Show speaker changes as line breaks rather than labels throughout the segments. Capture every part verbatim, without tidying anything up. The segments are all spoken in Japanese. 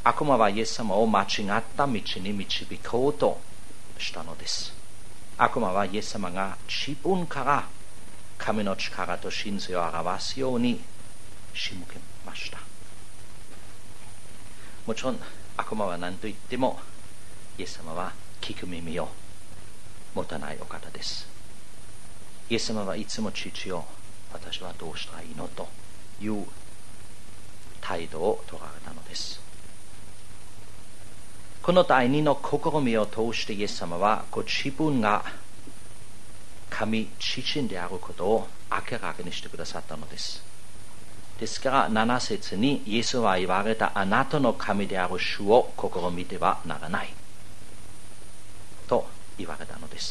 悪魔はイエス様を間違った道に導こうとしたのです。悪魔はイエス様が自分から神の力と神性を表すように仕向けました。もちろん悪魔は何と言ってもイエス様は聞く耳を持たないお方です。イエス様はいつも父よ、私はどうしたらいいのという態度を取られたのです。この第二の試みを通してイエス様はご自分が神父であることを明らかにしてくださったのです。ですからなな節にイエスは言われた、あなたの神である主を試みてはならないと言われたのです。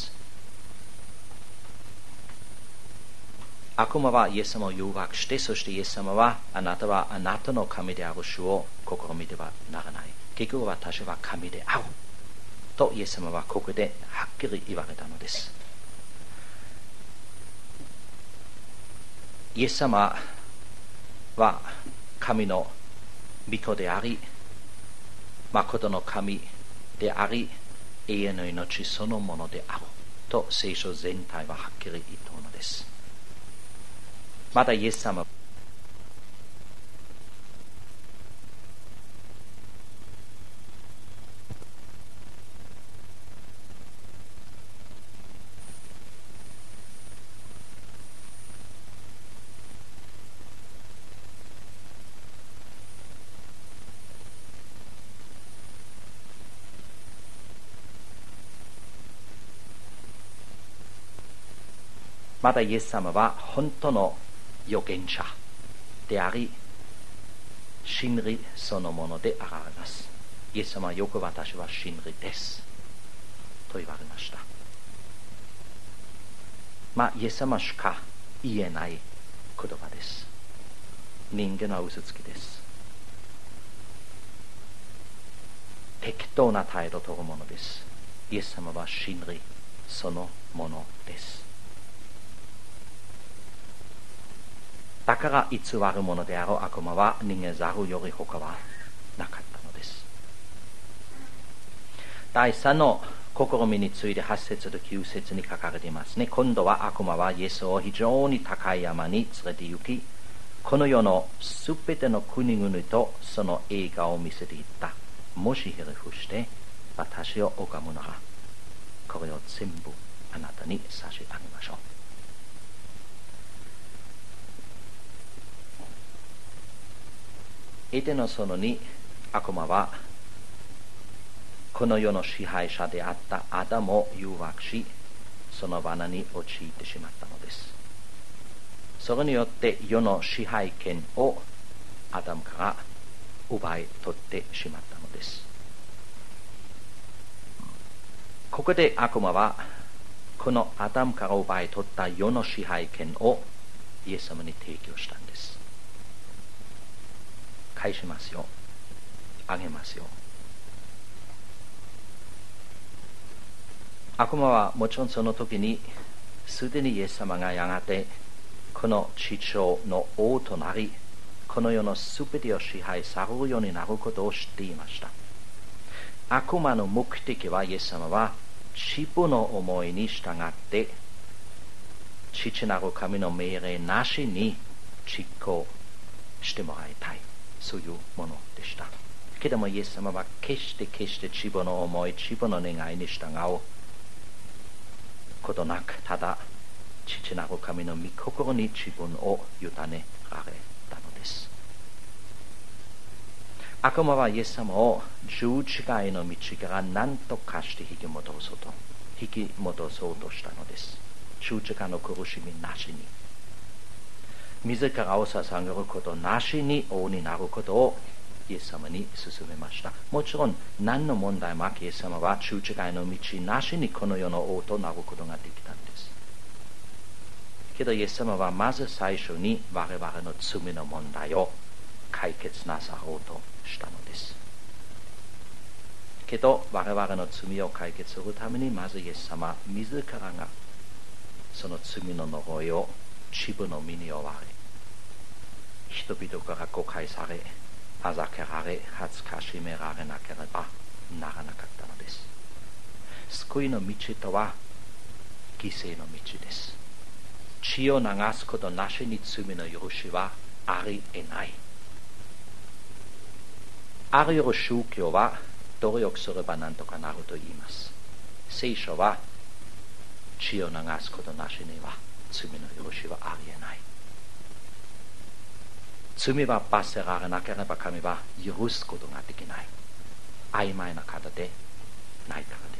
悪魔はイエス様を誘惑して、そしてイエス様はあなたはあなたの神である主を試みてはならない、結局私は神であるとイエス様はここではっきり言われたのです。イエス様は神の御子であり、誠の神であり、永遠の命そのものであると聖書全体ははっきり言ったのです。またイエス様またイエス様は本当の預言者であり、真理そのものであられます。イエス様はよく私は真理ですと言われました。まあイエス様しか言えない言葉です。人間は嘘つきです。適当な態度を取るものです。イエス様は真理そのものです。だから偽るものである悪魔は逃げざるより他はなかったのです。第三の試みについてはち節ときゅう節に書かれていますね。今度は悪魔はイエスを非常に高い山に連れて行き、この世のすべての国々とその栄華を見せていった。もしひれ伏して私を拝むなら、これを全部あなたに差し上げましょう。エデンの園に悪魔はこの世の支配者であったアダムを誘惑し、その罠に陥ってしまったのです。それによって世の支配権をアダムから奪い取ってしまったのです。ここで悪魔はこのアダムから奪い取った世の支配権をイエス様に提供したんです。返しますよ、あげますよ。悪魔はもちろんその時にすでにイエス様がやがてこの地上の王となり、この世のすべてを支配されるようになることを知っていました。悪魔の目的は、イエス様は自分の思いに従って父なる神の命令なしに実行してもらいたい、そういうものでした。けれどもイエス様は決して決して自分の思い、自分の願いに従うことなく、ただ父なる神の御心に自分を委ねられたのです。悪魔はイエス様を十字架への道から何とかして引き戻そうと引き戻そうとしたのです。十字架の苦しみなしに、自らを捧げることなしに王になることをイエス様に勧めました。もちろん何の問題もなくイエス様は十字架への道なしにこの世の王となることができたんです。けどイエス様はまず最初に我々の罪の問題を解決なさろうとしたのです。けど我々の罪を解決するために、まずイエス様自らがその罪の呪いを自分の身に負われ、人々から誤解され、 あざけられ恥ずかしめられなければならなかったのです。救いの道とは犠牲の道です。血を流すことなしに罪の許しはありえない。あらゆる宗教は努力すれば何とかなると言います。聖書は血を流すことなしには罪の許しはありえない。罪は罰せられなければ神は許すことができない。曖昧な方でないからです。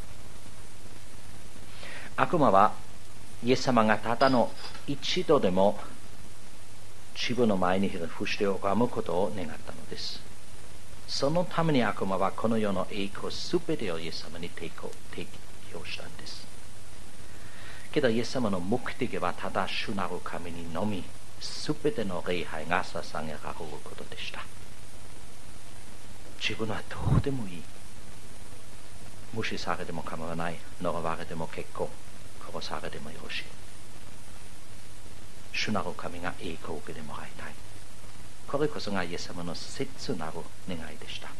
悪魔はイエス様がただの一度でも自分の前にひれ伏して拝むことを願ったのです。そのために悪魔はこの世の栄光すべてをイエス様に提供したんです。けどイエス様の目的はただ主なる神にのみすべての礼拝が捧げられることでした。自分はどうでもいい。無視されても構わない。呪われても結構。殺されてもよろしい。主なる神が栄光を受けてもらいたい。これこそがイエス様の切なる願いでした。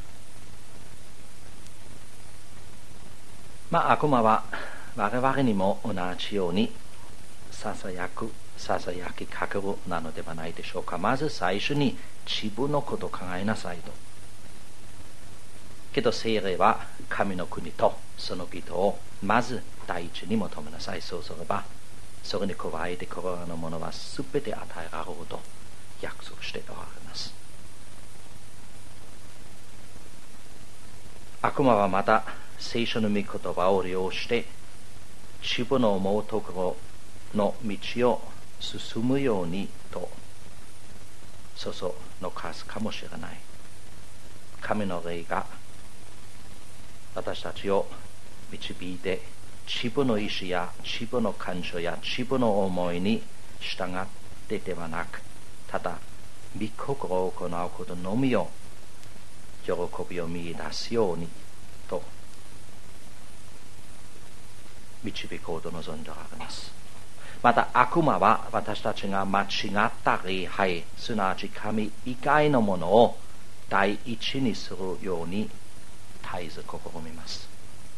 まあ悪魔は我々にも同じようにささやくささやきかけるなのではないでしょうか。まず最初に自分のことを考えなさいと。けど聖霊は神の国とその義とをまず第一に求めなさい。そうすればそれに加えてこれらのものはすべて与えられると約束しておられます。悪魔はまた聖書の御言葉を利用して自分の思うところの道を進むようにとそそのかすかもしれない。神の霊が私たちを導いて自分の意志や自分の感情や自分の思いに従ってではなく、ただ御心を行うことのみを喜びを見出すようにと導こうと望んでおられます。また悪魔は私たちが間違った礼拝、すなわち神以外のものを第一にするように絶えず試みます。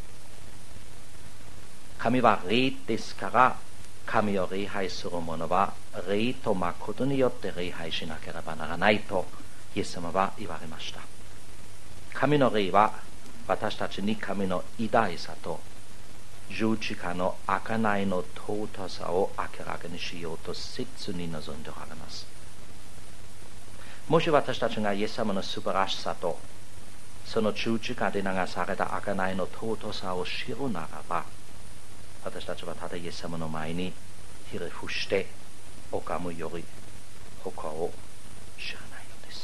神は霊ですから、神を礼拝する者は霊と誠によって礼拝しなければならないとイエス様は言われました。神の霊は私たちに神の偉大さと十字架の贖いの尊さを明らかにしようと切に望んでおられます。もし私たちがイエス様の素晴らしさとその十字架で流された贖いの尊さを知るならば、私たちはただイエス様の前にひれ伏して拝むより他を知らないのです。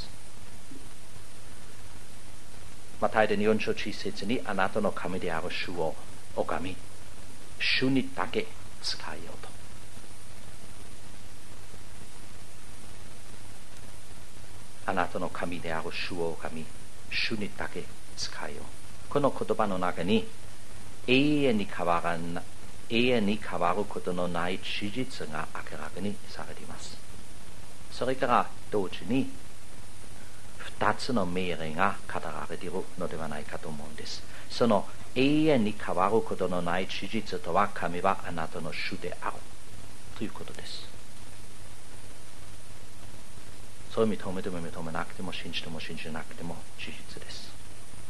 マタイでよん章いち節に、あなたの神である主を拝み、主にだけ仕えようと。あなたの神である主を拝み、主にだけ仕えよう。この言葉の中に永遠に変わらな永遠に変わることのない事実が明らかにされています。それから同時に二つの命令が語られているのではないかと思うんです。その永遠に変わることのない事実とは、神はあなたの主であるということです。それを認めても認めなくても、信じても信じなくても事実です。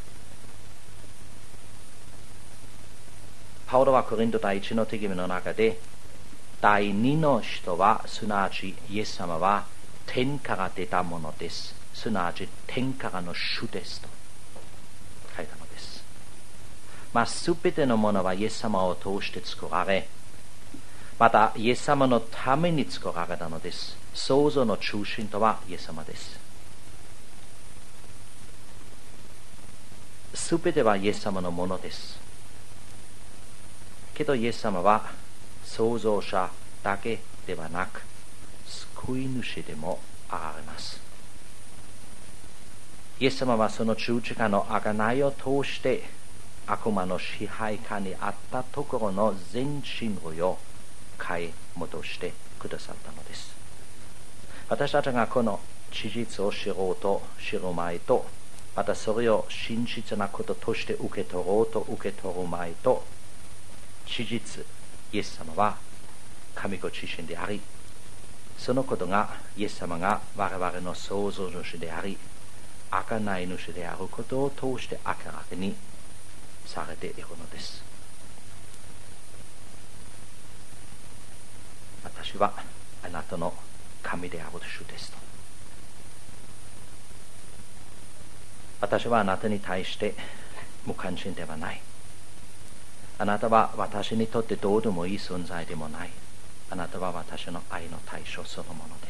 パウロはコリント第一の手紙の中で、第二の人はすなわちイエス様は天から出たものです、すなわち天からの主ですと書いたのです。まあ、すべてのものはイエス様を通して作られ、またイエス様のために作られたのです。創造の中心とはイエス様です。すべてはイエス様のものです。けどイエス様は創造者だけではなく救い主でもあられます。イエス様はその十字架の贖いを通して悪魔の支配下にあったところの全人類を買い戻してくださったのです。私たちがこの事実を知ろうと知る前と、またそれを真実なこととして受け取ろうと受け取る前と、事実、イエス様は神ご自身であり、そのことがイエス様が我々の創造主であり、贖い主であることを通して明らかにされているのです。私はあなたの神である主ですと。私はあなたに対して無関心ではない。あなたは私にとってどうでもいい存在でもない。あなたは私の愛の対象そのものです。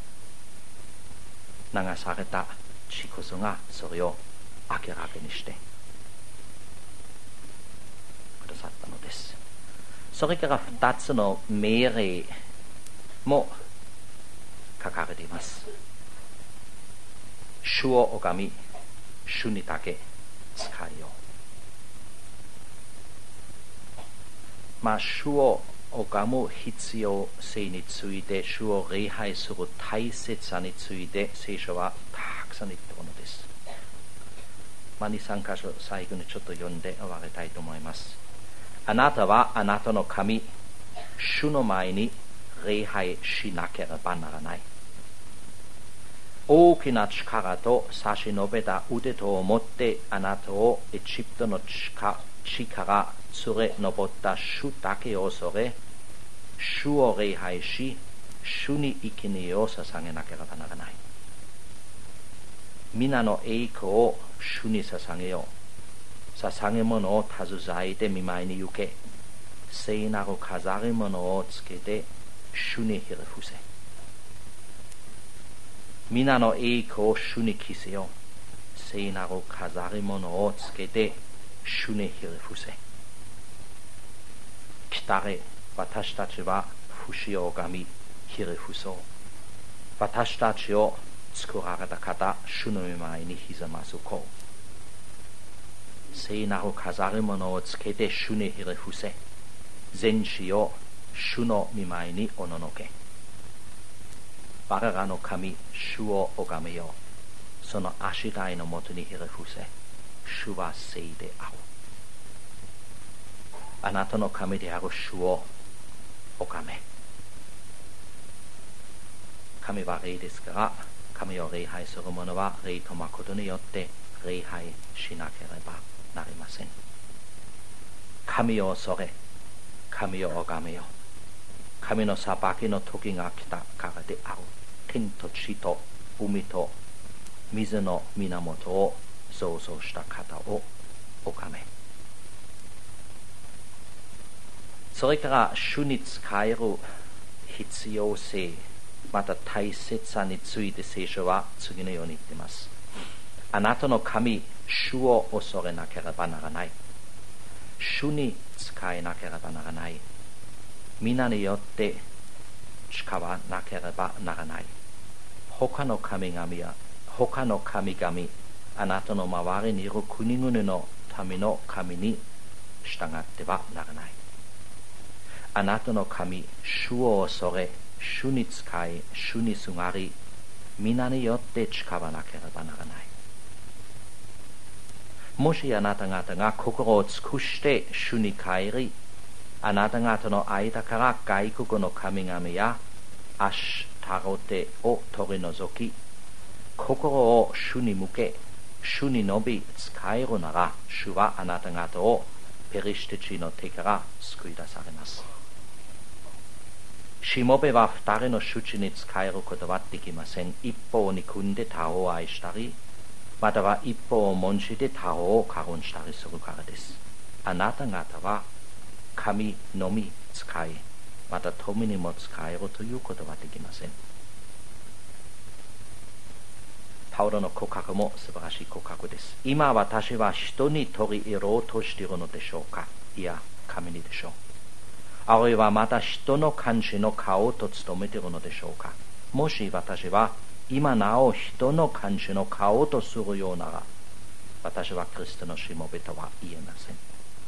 流された血こそがそれを明らかにしてくださったのです。それから二つの命令も書かれています。主を拝み、主にだけ仕えよう。まあ、主を拝む必要性について、主を礼拝する大切さについて、聖書はたくさん言っているのです。まあ、に、さん箇所最後にちょっと読んで終わりたいと思います。あなたはあなたの神、主の前に礼拝しなければならない。大きな力と差し伸べた腕とを持ってあなたをエジプトの地から連れ上った主だけを恐れ、主を礼拝し、主に生贄を捧げなければならない。皆の栄光を主に捧げよう。捧げ物を携えて見舞いに行け。聖なる飾り物をつけて主にひれ伏せ。皆の栄光を主に着せよ。聖なる飾り物をつけて主にひれ伏せ。来たれ、私たちは節を拝みひれ伏そう。私たちを作られた方、主の御前にひざまずこう。聖なる飾り物をつけて主にひれ伏せ。全身を主の御前におののけ。我らの神、主を拝めよう。その足台のもとにひれ伏せ。主は聖である。あなたの神である主を拝め。神は霊ですから、神を礼拝する者は霊と誠によって礼拝しなければなりません。神を恐れ、神を拝めよ。神の裁きの時が来たからである。天と地と海と水の源を創造した方を拝め。それから主に仕える必要性、また大切さについて聖書は次のように言っています。あなたの神、主を恐れなければならない。主に仕えなければならない。皆によって誓わなければならない。他の神々や他の神々、あなたの周りにいる国々の民の神に従ってはならない。あなたの神、主を恐れ、主に仕え、主にすがり、皆によって誓わなければならない。もしあなた方が心を尽くして主に帰り、あなた方の間から外国の神々やアシュタロテを取り除き、心を主に向け、主に伸び仕えるなら、主はあなた方をペリシテ地の手から救い出されます。しもべは二人の主治に仕えることはできません。一方に組んで他方を愛したり、または一方を重んじて他方を軽んしたりするからです。あなた方は神のみ仕え、また富にも仕えるということはできません。パウロの告白も素晴らしい告白です。今私は人に取り入ろうとしているのでしょうか。いや、神にでしょう。あるいはまた人の監視の顔と務めているのでしょうか。もし私は今なお人の監視の顔とするようなら、私はクリストのしもべとは言えません。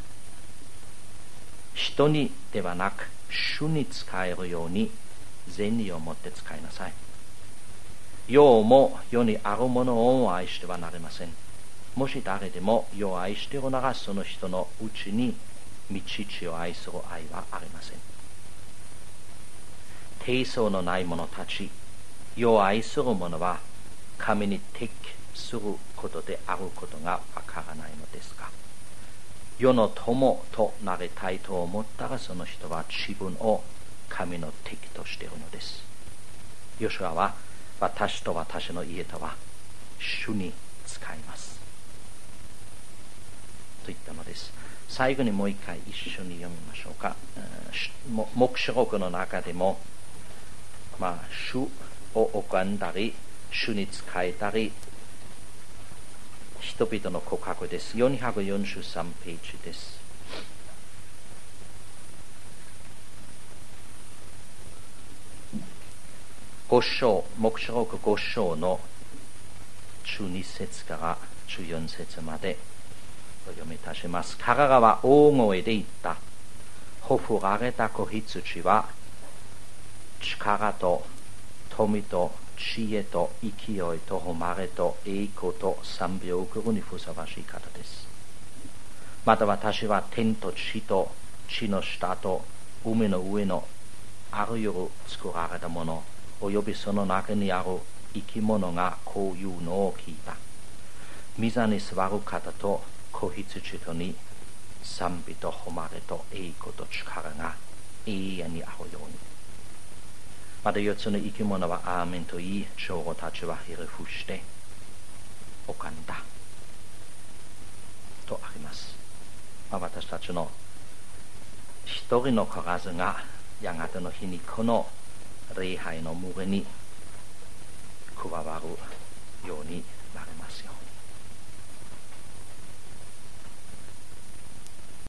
人にではなく主に仕えるように善意を持って使いなさい。 世も世にあるものを愛してはなりません。もし誰でも世を愛しているなら、その人のうちに御父を愛する愛はありません。定相のない者たち、世を愛する者は神に敵することであることがわからないのですが、世の友となりたいと思ったら、その人は自分を神の敵としているのです。ヨシュアは、私と私の家とは主に仕えますと言ったのです。最後にもう一回一緒に読みましょうか。黙示録の中でも、まあ、主を拝んだり、主に仕えたり、人々の告白です。よんひゃくよんじゅうさんページです。五章、黙示録五章のじゅうに節からじゅうよん節までお読みいたします。彼らは大声で言った。ほふられた子羊は力と富と知恵と勢いと誉れと栄光と賛美を受けるにふさわしい方です。また私は天と地と地の下と海の上のあらゆる作られたものおよびその中にある生き物がこういうのを聞いた。御座に座る方と子羊とに賛美と誉れと栄光と力が永遠にあるように。また四つの生き物はアーメンと言い、長老たちはひれ伏して拝んだとあります。まあ、私たちの一人の数がやがての日にこの礼拝の群れに加わるように